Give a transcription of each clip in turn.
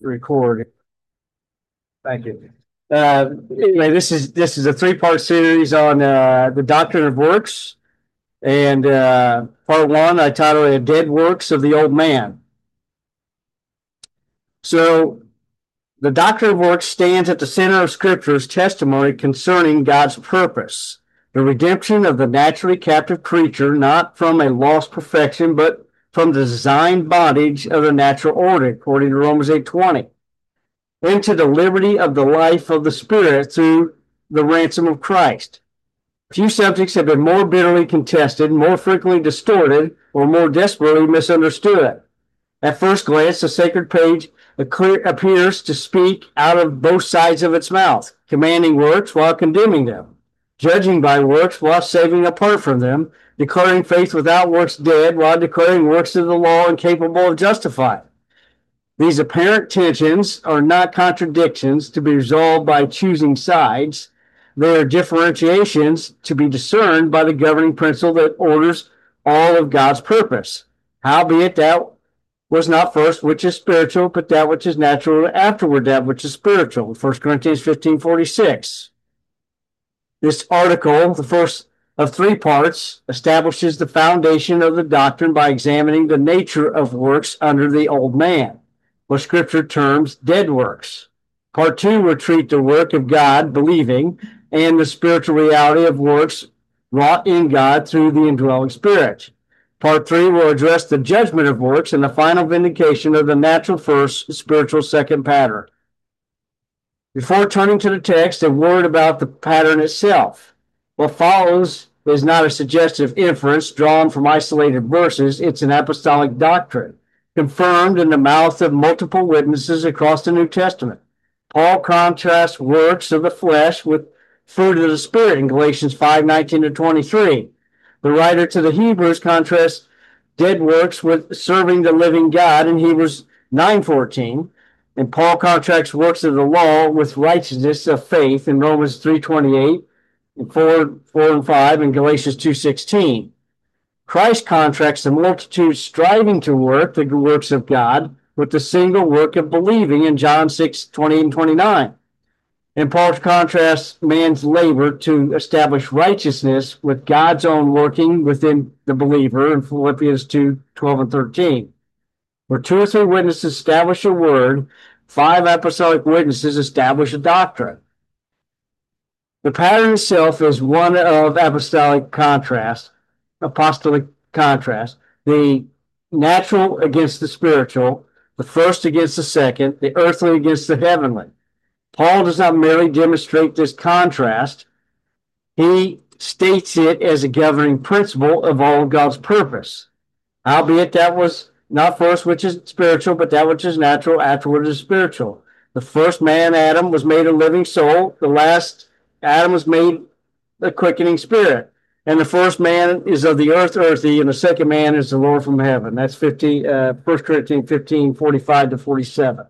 Record. Thank you. Anyway, this is a three-part series on the doctrine of works, and part one I titled it "Dead Works of the Old Man." So, the doctrine of works stands at the center of Scripture's testimony concerning God's purpose, the redemption of the naturally captive creature, not from a lost perfection, but from the designed bondage of the natural order, according to Romans 8:20. Into the liberty of the life of the Spirit through the ransom of Christ. Few subjects have been more bitterly contested, more frequently distorted, or more desperately misunderstood. At first glance, the sacred page appears to speak out of both sides of its mouth, commanding works while condemning them, judging by works while saving apart from them, declaring faith without works dead while declaring works of the law incapable of justifying. These apparent tensions are not contradictions to be resolved by choosing sides. They are differentiations to be discerned by the governing principle that orders all of God's purpose. Howbeit that was not first which is spiritual, but that which is natural, and afterward that which is spiritual. 1 Corinthians 15:46. This article, the first of three parts, establishes the foundation of the doctrine by examining the nature of works under the old man, what Scripture terms dead works. Part two will treat the work of God, believing, and the spiritual reality of works wrought in God through the indwelling Spirit. Part three will address the judgment of works and the final vindication of the natural first, spiritual second pattern. Before turning to the text, a word about the pattern itself. What follows is not a suggestive inference drawn from isolated verses. It's an apostolic doctrine, confirmed in the mouth of multiple witnesses across the New Testament. Paul contrasts works of the flesh with fruit of the Spirit in Galatians 5:19-23. The writer to the Hebrews contrasts dead works with serving the living God in Hebrews 9:14. And Paul contrasts works of the law with righteousness of faith in Romans 3:28 and 4 and 5 and Galatians 2:16. Christ contracts the multitude striving to work the works of God with the single work of believing in John 6:20 and 29. And Paul contrasts man's labor to establish righteousness with God's own working within the believer in Philippians 2:12 and 13. Where two or three witnesses establish a word, five apostolic witnesses establish a doctrine. The pattern itself is one of apostolic contrast, the natural against the spiritual, the first against the second, the earthly against the heavenly. Paul does not merely demonstrate this contrast, he states it as a governing principle of all of God's purpose. Howbeit that was not first which is spiritual, but that which is natural, afterward is spiritual. The first man, Adam, was made a living soul. The last Adam was made a quickening spirit. And the first man is of the earth, earthy, and the second man is the Lord from heaven. That's 1 Corinthians 15:45-47.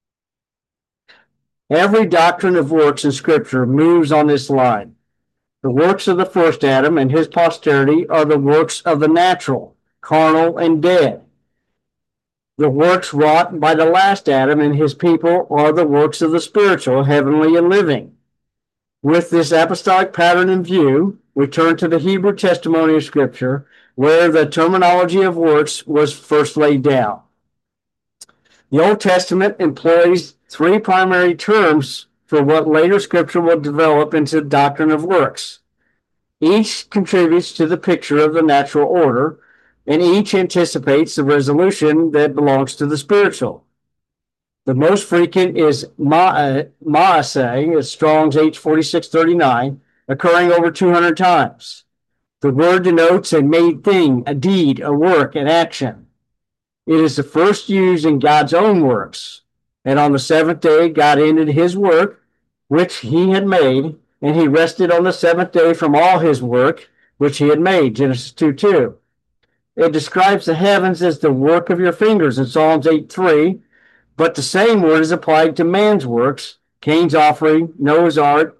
Every doctrine of works in Scripture moves on this line. The works of the first Adam and his posterity are the works of the natural, carnal, and dead. The works wrought by the last Adam and his people are the works of the spiritual, heavenly, and living. With this apostolic pattern in view, we turn to the Hebrew testimony of Scripture, where the terminology of works was first laid down. The Old Testament employs three primary terms for what later Scripture will develop into the doctrine of works. Each contributes to the picture of the natural order, and each anticipates the resolution that belongs to the spiritual. The most frequent is maaseh, Strong's H4639, occurring over 200 times. The word denotes a made thing, a deed, a work, an action. It is the first used in God's own works. And on the seventh day, God ended his work, which he had made, and he rested on the seventh day from all his work, which he had made, Genesis 2:2. It describes the heavens as the work of your fingers in Psalms 8:3, but the same word is applied to man's works, Cain's offering, Noah's ark,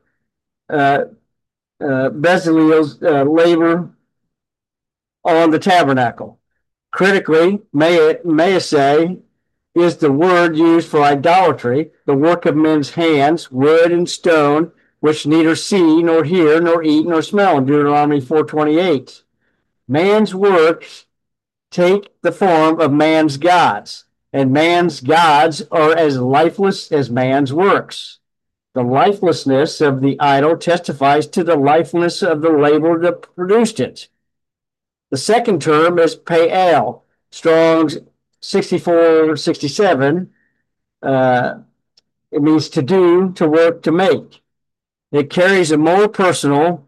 Bezalel's labor on the tabernacle. Critically, maaseh is the word used for idolatry, the work of men's hands, wood and stone, which neither see, nor hear, nor eat, nor smell, in Deuteronomy 4:28. Man's works take the form of man's gods, and man's gods are as lifeless as man's works. The lifelessness of the idol testifies to the lifelessness of the labor that produced it. The second term is Pe'el, Strong's 6467. It means to do, to work, to make. It carries a more personal,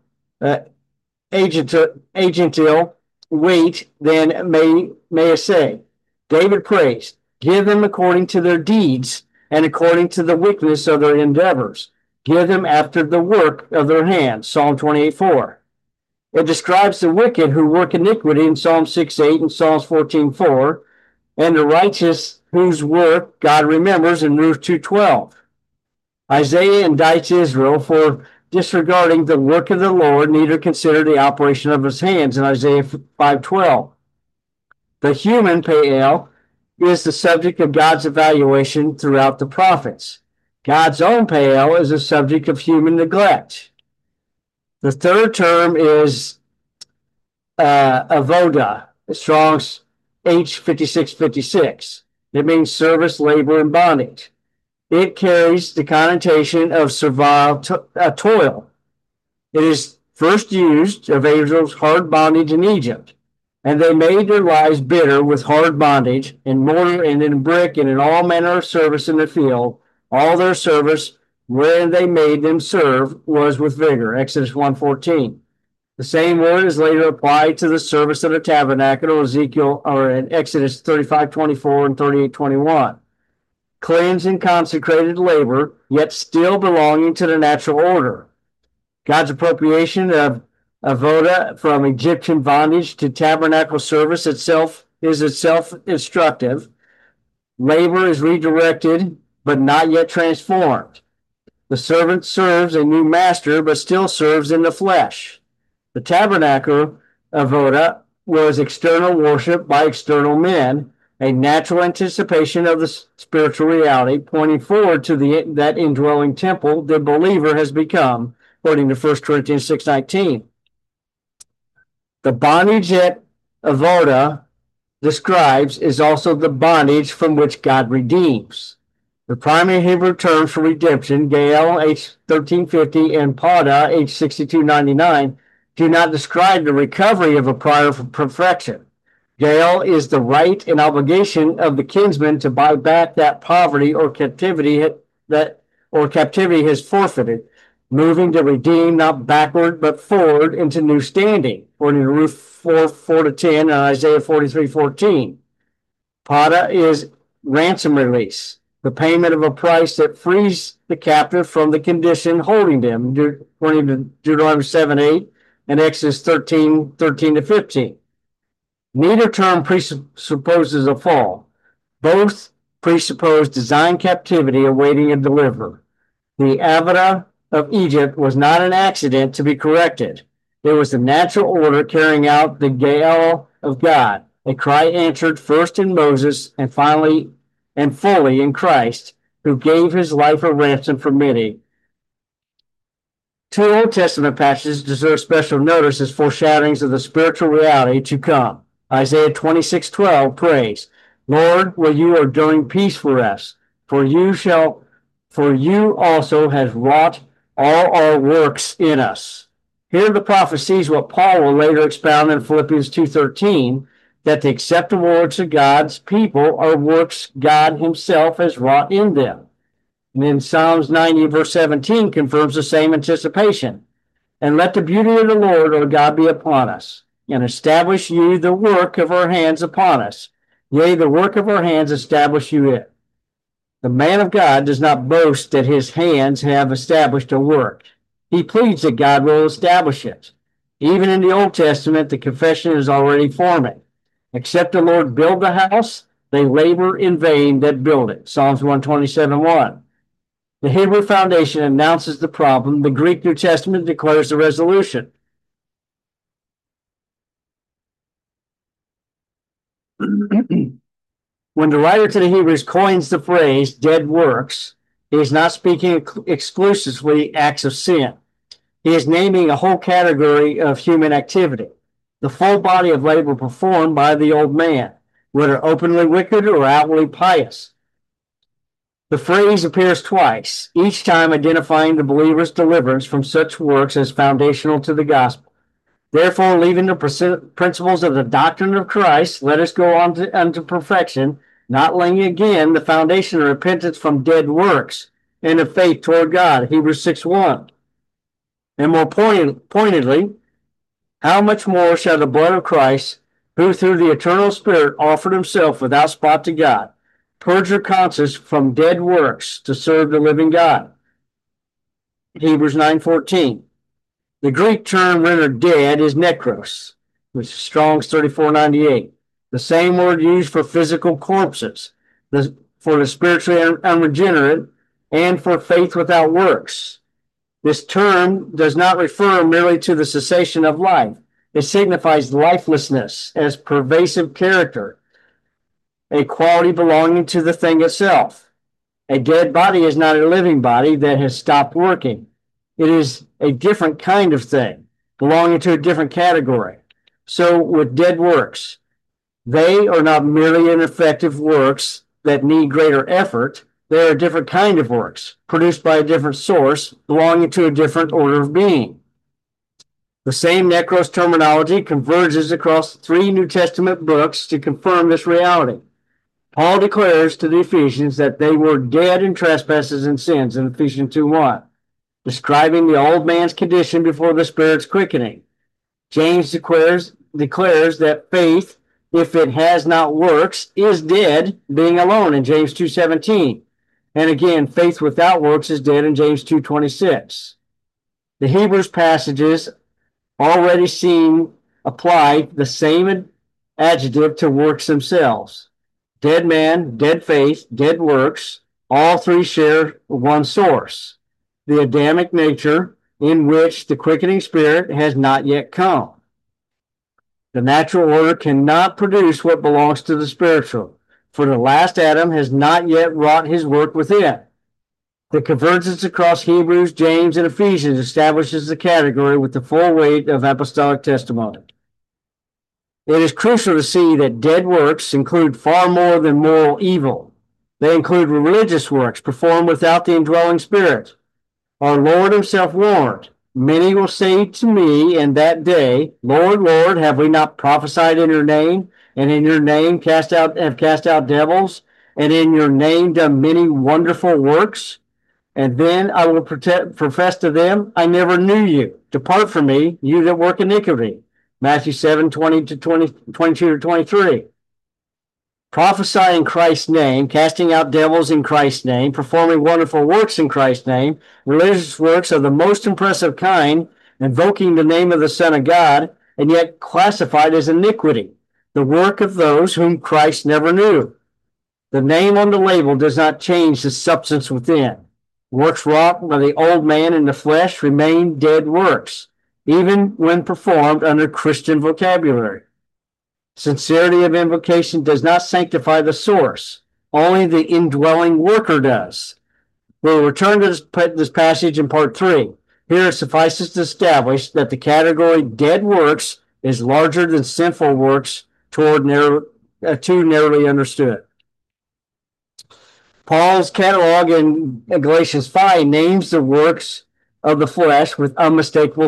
agential weight than may say. David prays, give them according to their deeds and according to the wickedness of their endeavors. Give them after the work of their hands. Psalm 28:4. It describes the wicked who work iniquity in Psalm 6:8 and Psalms 14:4, and the righteous whose work God remembers in Ruth 2:12. Isaiah indicts Israel for disregarding the work of the Lord, neither consider the operation of his hands in Isaiah 5:12. The human Pe'el is the subject of God's evaluation throughout the prophets. God's own Pe'el is a subject of human neglect. The third term is avoda, Strong's H5656. It means service, labor, and bondage. It carries the connotation of servile toil. It is first used of Israel's hard bondage in Egypt, and they made their lives bitter with hard bondage in mortar and in brick and in all manner of service in the field. All their service, wherein they made them serve, was with vigor. Exodus 1:14. The same word is later applied to the service of the tabernacle, Ezekiel, or in Exodus 35:24 and 38:21. Cleansed and consecrated labor, yet still belonging to the natural order. God's appropriation of avoda from Egyptian bondage to tabernacle service is itself instructive. Labor is redirected, but not yet transformed. The servant serves a new master, but still serves in the flesh. The tabernacle avoda was external worship by external men, a natural anticipation of the spiritual reality, pointing forward to that indwelling temple the believer has become, according to 1 Corinthians 6:19. The bondage that avoda describes is also the bondage from which God redeems. The primary Hebrew terms for redemption, Gael, H1350, and Pada, H6299, do not describe the recovery of a prior perfection. Gael is the right and obligation of the kinsman to buy back that poverty or captivity has forfeited, moving to redeem not backward but forward into new standing, according to Ruth 4:4-10 and Isaiah 43:14. Pada is ransom release, the payment of a price that frees the captive from the condition holding them, according to Deuteronomy 7:8 and Exodus 13:13-15. Neither term presupposes a fall. Both presuppose design captivity awaiting a deliverer. The avoda of Egypt was not an accident to be corrected. It was the natural order carrying out the Gael of God, a cry answered first in Moses and finally and fully in Christ, who gave his life a ransom for many. Two Old Testament passages deserve special notice as foreshadowings of the spiritual reality to come. Isaiah 26:12 prays, Lord, will you ordain peace for us, for you also has wrought all our works in us. Here the prophet sees what Paul will later expound in Philippians 2:13, that the acceptable works of God's people are works God himself has wrought in them. And then Psalms 90 verse 17 confirms the same anticipation. And let the beauty of the Lord our God be upon us, and establish you the work of our hands upon us. Yea, the work of our hands establish you it. The man of God does not boast that his hands have established a work. He pleads that God will establish it. Even in the Old Testament, the confession is already forming. Except the Lord build the house, they labor in vain that build it. Psalms 127:1. The Hebrew foundation announces the problem. The Greek New Testament declares the resolution. When the writer to the Hebrews coins the phrase dead works, he is not speaking exclusively acts of sin. He is naming a whole category of human activity, the full body of labor performed by the old man, whether openly wicked or outwardly pious. The phrase appears twice, each time identifying the believer's deliverance from such works as foundational to the gospel. Therefore, leaving the principles of the doctrine of Christ, let us go on unto perfection, not laying again the foundation of repentance from dead works and of faith toward God, Hebrews 6:1. And more pointedly, how much more shall the blood of Christ, who through the eternal Spirit offered himself without spot to God, purge your conscience from dead works to serve the living God, Hebrews 9:14. The Greek term rendered dead is nekros, which is Strong's 3498. The same word used for physical corpses, for the spiritually unregenerate, and for faith without works. This term does not refer merely to the cessation of life. It signifies lifelessness as pervasive character, a quality belonging to the thing itself. A dead body is not a living body that has stopped working. It is a different kind of thing, belonging to a different category. So with dead works, they are not merely ineffective works that need greater effort. They are a different kind of works, produced by a different source, belonging to a different order of being. The same nekros terminology converges across 3 New Testament books to confirm this reality. Paul declares to the Ephesians that they were dead in trespasses and sins in Ephesians 2:1, describing the old man's condition before the Spirit's quickening. James declares that faith, if it has not works, is dead, being alone in James 2:17. And again, faith without works is dead in James 2:26. The Hebrews passages already seen apply the same adjective to works themselves. Dead man, dead faith, dead works, all 3 share one source, the Adamic nature in which the quickening Spirit has not yet come. The natural order cannot produce what belongs to the spiritual, for the last Adam has not yet wrought his work within. The convergence across Hebrews, James, and Ephesians establishes the category with the full weight of apostolic testimony. It is crucial to see that dead works include far more than moral evil. They include religious works performed without the indwelling Spirit. Our Lord himself warned, many will say to me in that day, Lord, Lord, have we not prophesied in your name, and in your name cast out devils, and in your name done many wonderful works? And then I will profess to them, I never knew you. Depart from me, you that work iniquity. Matthew 7:22-23. Prophesy in Christ's name, casting out devils in Christ's name, performing wonderful works in Christ's name, religious works of the most impressive kind, invoking the name of the Son of God, and yet classified as iniquity, the work of those whom Christ never knew. The name on the label does not change the substance within. Works wrought by the old man in the flesh remain dead works, even when performed under Christian vocabulary. Sincerity of invocation does not sanctify the source. Only the indwelling worker does. We'll return to this passage in part 3. Here it suffices to establish that the category dead works is larger than sinful works too narrowly understood. Paul's catalog in Galatians 5 names the works of the flesh with unmistakable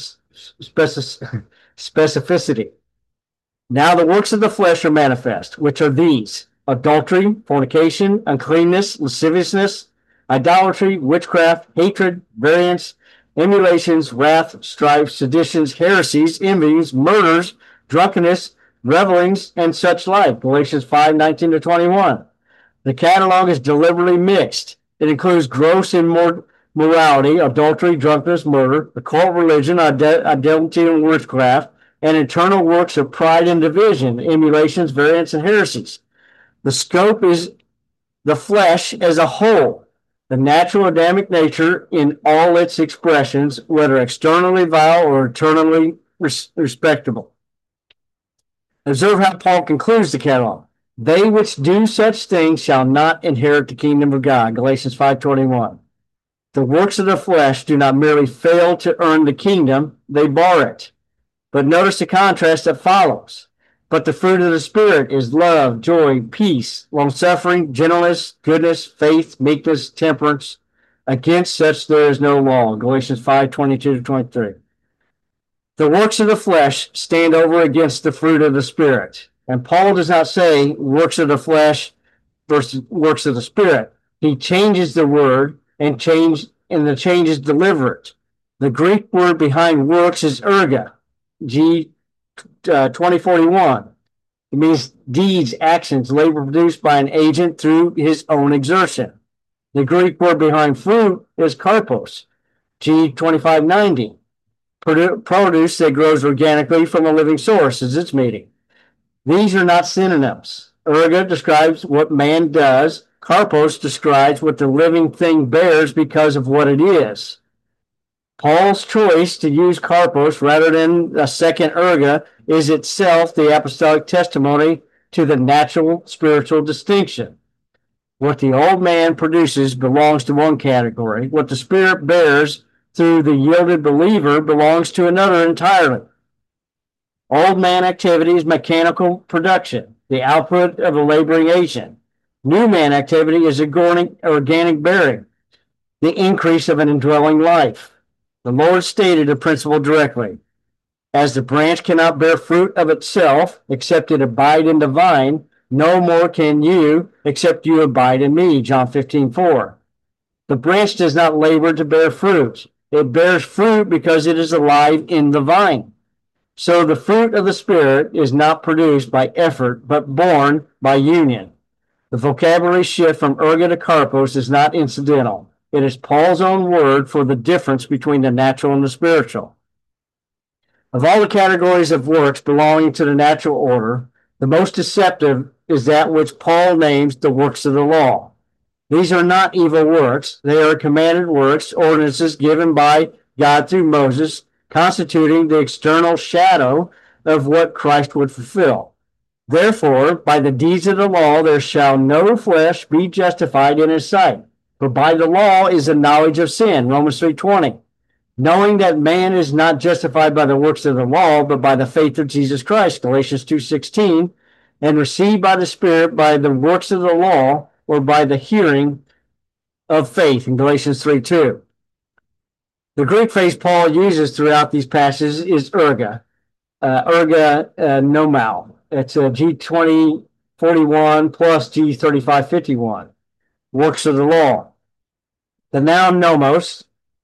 specificity. Now the works of the flesh are manifest, which are these: adultery, fornication, uncleanness, lasciviousness, idolatry, witchcraft, hatred, variance, emulations, wrath, strife, seditions, heresies, envies, murders, drunkenness, revelings, and such like. Galatians 5:19-21. The catalog is deliberately mixed. It includes gross immorality, adultery, drunkenness, murder, occult religion, identity and witchcraft, and internal works of pride and division, emulations, variance, and heresies. The scope is the flesh as a whole, the natural Adamic nature in all its expressions, whether externally vile or internally respectable. Observe how Paul concludes the catalog. They which do such things shall not inherit the kingdom of God. Galatians 5:21. The works of the flesh do not merely fail to earn the kingdom, they bar it. But notice the contrast that follows. But the fruit of the Spirit is love, joy, peace, long-suffering, gentleness, goodness, faith, meekness, temperance. Against such there is no law. Galatians 5:22-23. The works of the flesh stand over against the fruit of the Spirit. And Paul does not say works of the flesh versus works of the Spirit. He changes the word and the change is deliberate. The Greek word behind works is erga, G 2041. It means deeds, actions, labor produced by an agent through his own exertion. The Greek word behind fruit is karpos, G 2590. Produce that grows organically from a living source is its meaning. These are not synonyms. Erga describes what man does. Karpos describes what the living thing bears because of what it is. Paul's choice to use karpos rather than a second erga is itself the apostolic testimony to the natural spiritual distinction. What the old man produces belongs to one category. What the Spirit bears through the yielded believer belongs to another entirely. Old man activity is mechanical production, the output of a laboring agent. New man activity is organic bearing, the increase of an indwelling life. The Lord stated the principle directly. As the branch cannot bear fruit of itself, except it abide in the vine, no more can you, except you abide in me. John 15:4. The branch does not labor to bear fruit. It bears fruit because it is alive in the vine. So the fruit of the Spirit is not produced by effort, but born by union. The vocabulary shift from erga to karpos is not incidental. It is Paul's own word for the difference between the natural and the spiritual. Of all the categories of works belonging to the natural order, the most deceptive is that which Paul names the works of the law. These are not evil works. They are commanded works, ordinances given by God through Moses, constituting the external shadow of what Christ would fulfill. Therefore, by the deeds of the law, there shall no flesh be justified in his sight. For by the law is the knowledge of sin, Romans 3:20. Knowing that man is not justified by the works of the law, but by the faith of Jesus Christ, Galatians 2:16, and received by the Spirit by the works of the law, or by the hearing of faith, in Galatians 3:2. The Greek phrase Paul uses throughout these passages is erga, nomau. It's a G2041 plus G3551, works of the law. The noun nomos,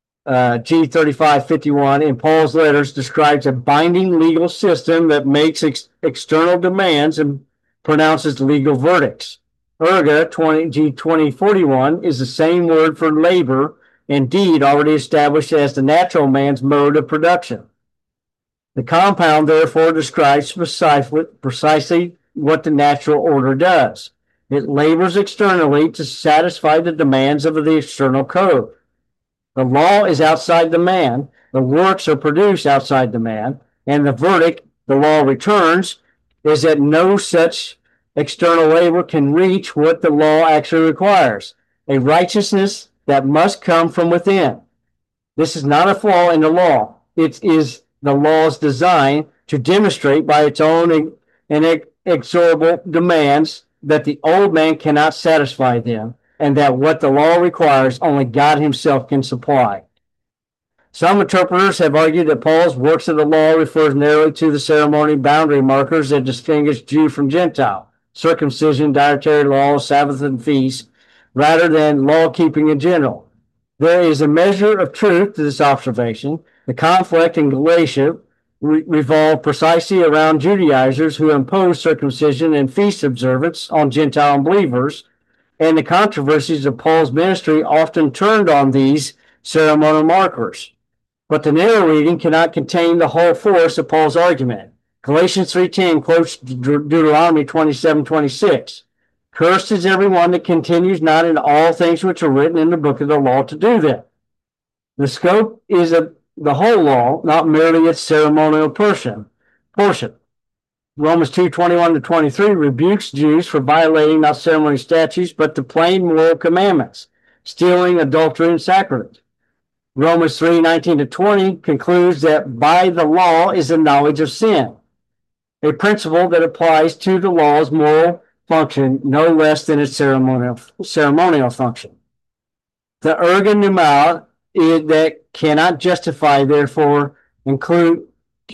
G3551 in Paul's letters describes a binding legal system that makes external demands and pronounces legal verdicts. Erga, G2041, is the same word for labor, indeed already established as the natural man's mode of production. The compound therefore describes precisely what the natural order does. It labors externally to satisfy the demands of the external code. The law is outside the man, the works are produced outside the man, and the verdict the law returns is that no such external labor can reach what the law actually requires, a righteousness that must come from within. This is not a flaw in the law. It is the law's design to demonstrate by its own inexorable demands that the old man cannot satisfy them, and that what the law requires only God himself can supply. Some interpreters have argued that Paul's works of the law refers narrowly to the ceremony boundary markers that distinguish Jew from Gentile, circumcision, dietary laws, Sabbath and feasts, rather than law-keeping in general. There is a measure of truth to this observation. The conflict in Galatia revolved precisely around Judaizers who imposed circumcision and feast observance on Gentile believers, and the controversies of Paul's ministry often turned on these ceremonial markers. But the narrow reading cannot contain the whole force of Paul's argument. Galatians 3:10 quotes Deuteronomy 27:26. Cursed is everyone that continues not in all things which are written in the book of the law to do them. The scope is of the whole law, not merely its ceremonial portion. Romans 2:21-23 rebukes Jews for violating not ceremony statutes, but the plain moral commandments, stealing, adultery, and sacrilege. Romans 3:19-20 concludes that by the law is the knowledge of sin, a principle that applies to the law's moral function no less than its ceremonial function. The erga pneuma that cannot justify, therefore include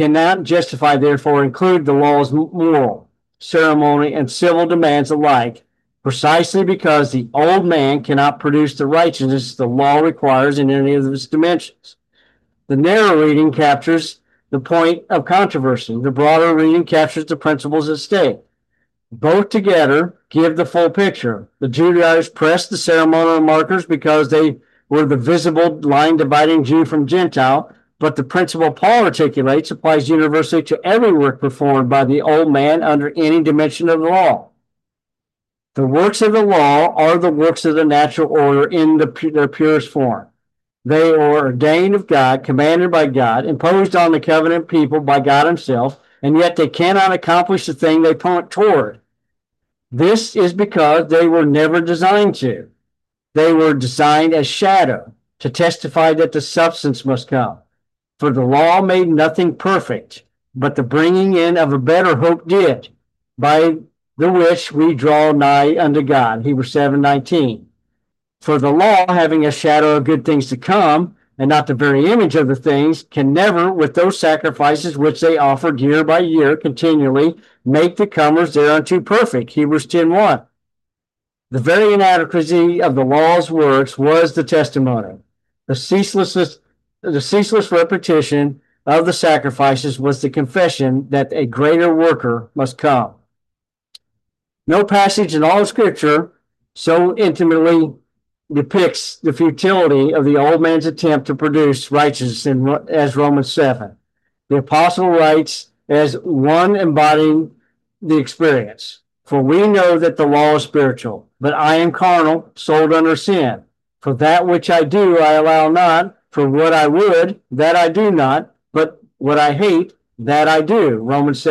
the law's moral, ceremony, and civil demands alike, precisely because the old man cannot produce the righteousness the law requires in any of its dimensions. The narrow reading captures the point of controversy. The broader reading captures the principles at stake. Both together give the full picture. The Judaizers pressed the ceremonial markers because they were the visible line dividing Jew from Gentile, but the principle Paul articulates applies universally to every work performed by the old man under any dimension of the law. The works of the law are the works of the natural order in their purest form. They are ordained of God, commanded by God, imposed on the covenant people by God himself, and yet they cannot accomplish the thing they point toward. This is because they were never designed to. They were designed as shadow to testify that the substance must come. For the law made nothing perfect, but the bringing in of a better hope did, by the which we draw nigh unto God. Hebrews 7:19. For the law, having a shadow of good things to come, and not the very image of the things, can never, with those sacrifices which they offered year by year continually, make the comers thereunto perfect. Hebrews 10:1. The very inadequacy of the law's works was the testimony. The ceaseless repetition of the sacrifices was the confession that a greater worker must come. No passage in all of Scripture so intimately depicts the futility of the old man's attempt to produce righteousness as Romans 7. The apostle writes as one embodying the experience. For we know that the law is spiritual, but I am carnal, sold under sin. For that which I do, I allow not. For what I would, that I do not. But what I hate, that I do. Romans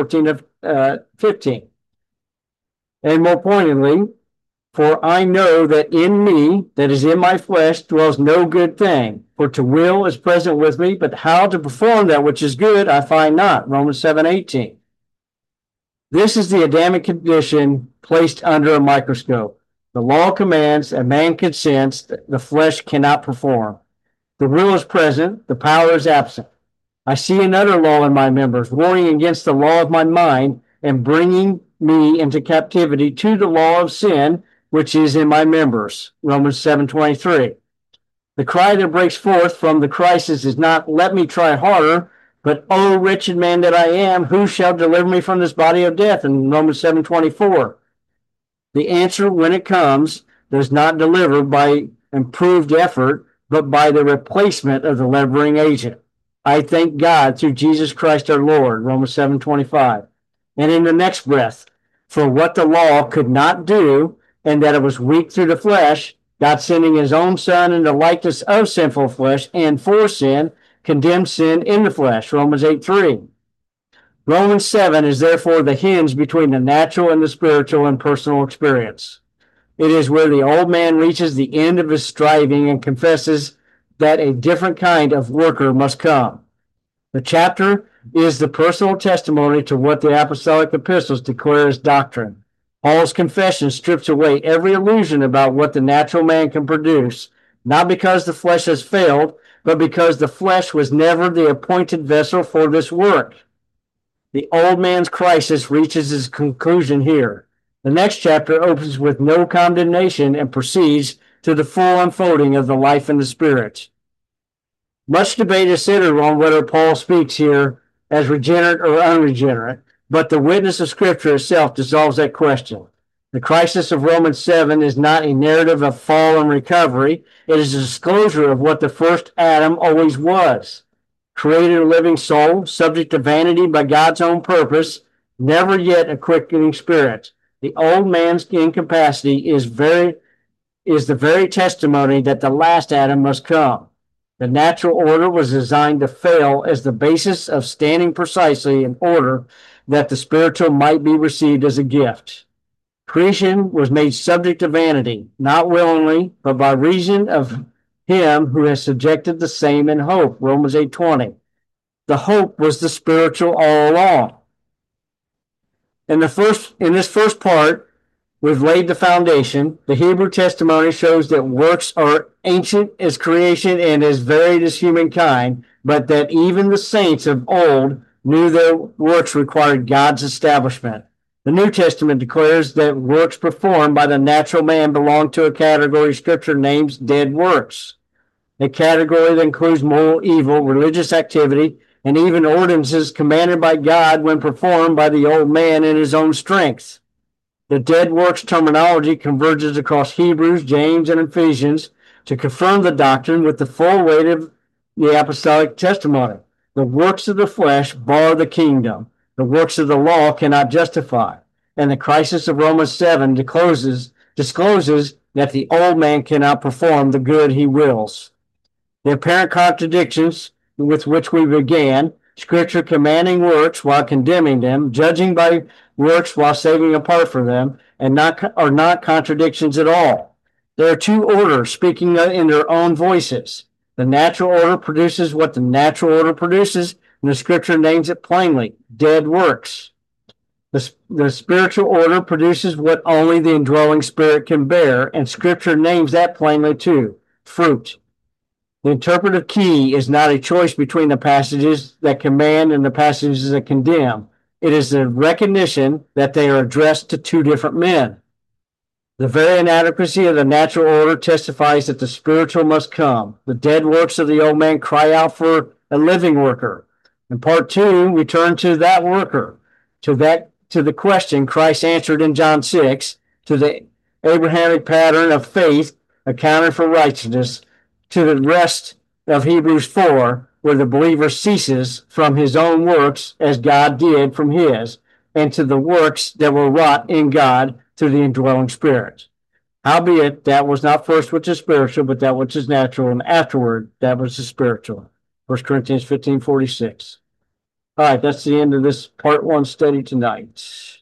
7:14-15. And more pointedly, for I know that in me, that is in my flesh, dwells no good thing. For to will is present with me, but how to perform that which is good I find not. Romans 7:18. This is the Adamic condition placed under a microscope. The law commands, and man consents, the flesh cannot perform. The will is present, the power is absent. I see another law in my members, warring against the law of my mind, and bringing me into captivity to the law of sin, which is in my members. Romans 7:23. The cry that breaks forth from the crisis is not, let me try harder, but, oh, wretched man that I am, who shall deliver me from this body of death? In Romans 7:24. The answer, when it comes, does not deliver by improved effort, but by the replacement of the delivering agent. I thank God through Jesus Christ our Lord. Romans 7:25. And in the next breath, for what the law could not do, and that it was weak through the flesh, God sending his own Son in the likeness of sinful flesh, and for sin, condemned sin in the flesh. Romans 8:3. Romans 7 is therefore the hinge between the natural and the spiritual and personal experience. It is where the old man reaches the end of his striving and confesses that a different kind of worker must come. The chapter is the personal testimony to what the apostolic epistles declare as doctrine. Paul's confession strips away every illusion about what the natural man can produce, not because the flesh has failed, but because the flesh was never the appointed vessel for this work. The old man's crisis reaches its conclusion here. The next chapter opens with no condemnation and proceeds to the full unfolding of the life in the Spirit. Much debate is centered on whether Paul speaks here as regenerate or unregenerate, but the witness of Scripture itself dissolves that question. The crisis of Romans 7 is not a narrative of fall and recovery. It is a disclosure of what the first Adam always was. Created a living soul, subject to vanity by God's own purpose, never yet a quickening spirit. The old man's incapacity is the very testimony that the last Adam must come. The natural order was designed to fail as the basis of standing precisely in order that the spiritual might be received as a gift. Creation was made subject to vanity, not willingly, but by reason of him who has subjected the same in hope. Romans 8:20. The hope was the spiritual all along. In this first part, we've laid the foundation. The Hebrew testimony shows that works are ancient as creation and as varied as humankind, but that even the saints of old knew their works required God's establishment. The New Testament declares that works performed by the natural man belong to a category Scripture names dead works, a category that includes moral evil, religious activity, and even ordinances commanded by God when performed by the old man in his own strength. The dead works terminology converges across Hebrews, James, and Ephesians to confirm the doctrine with the full weight of the apostolic testimony. The works of the flesh bar the kingdom. The works of the law cannot justify. And the crisis of Romans 7 discloses that the old man cannot perform the good he wills. The apparent contradictions with which we began, Scripture commanding works while condemning them, judging by works while saving apart from them, are not contradictions at all. There are two orders speaking in their own voices. The natural order produces what the natural order produces, and the Scripture names it plainly, dead works. The spiritual order produces what only the indwelling Spirit can bear, and Scripture names that plainly too, fruit. The interpretive key is not a choice between the passages that command and the passages that condemn. It is the recognition that they are addressed to two different men. The very inadequacy of the natural order testifies that the spiritual must come. The dead works of the old man cry out for a living worker. In part 2, we turn to that worker, to the question Christ answered in John 6, to the Abrahamic pattern of faith accounted for righteousness, to the rest of Hebrews 4, where the believer ceases from his own works as God did from his, and to the works that were wrought in God through the indwelling Spirit. Howbeit, that was not first which is spiritual, but that which is natural, and afterward that which is spiritual. 1 Corinthians 15:46. All right, that's the end of this part 1 study tonight.